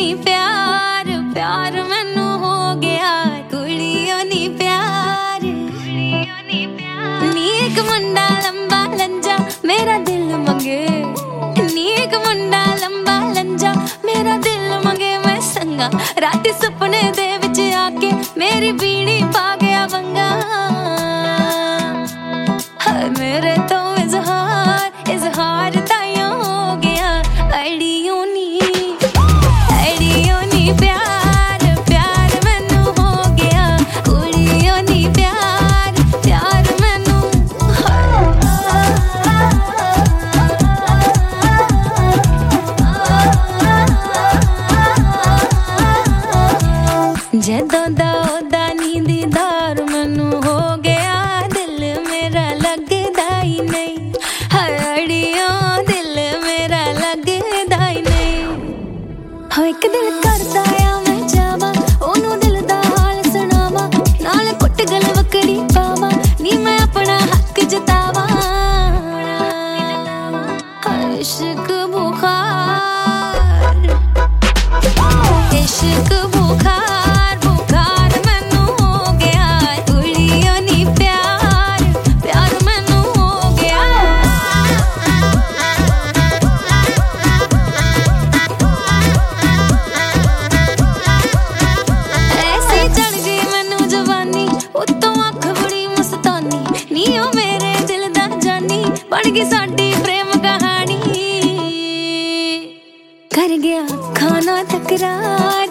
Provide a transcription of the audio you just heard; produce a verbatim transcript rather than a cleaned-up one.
नी प्यार प्यार मैनू हो गया कुड़ियों नी प्यार नी एक मुंडा लंबा लंजा मेरा दिल मंगे नी एक मुंडा लंबा लंजा मेरा दिल मंगे मैं संगा रात सपने दे विच आके मेरी बीड़ी पा गया वंगा मेरे तो इजहार इजहार ताइयों हो गया अड़ियों नी अड़ियों नी प्यार प्यार मैनू हो गया कुड़ियों नी प्यार प्यार मैनू जदों दा ओदा नी दीदार मैनू हो गया दिल मेरा लगदा ही नहीं अड़ियों दिल मेरा लगदा ही नहीं हाँ एक दिल करदा आ मैं जावा ओनू दिल दा हाल सुनावा नाल कुट गल वकड़ी पावा नी मैं अपना हक जतावा इश्क बुखार इश्क बुखार बुखार मैनू हो गया कुड़ियों नी प्यार प्यार मैनू हो गया ऐसे चढ़ गई मैनू जवानी उत्तों अख बड़ी मस्तानी नी ओ मेरे दिल दा जानी बन गई साडी प्रेम कहानी कर गया खाना तकरार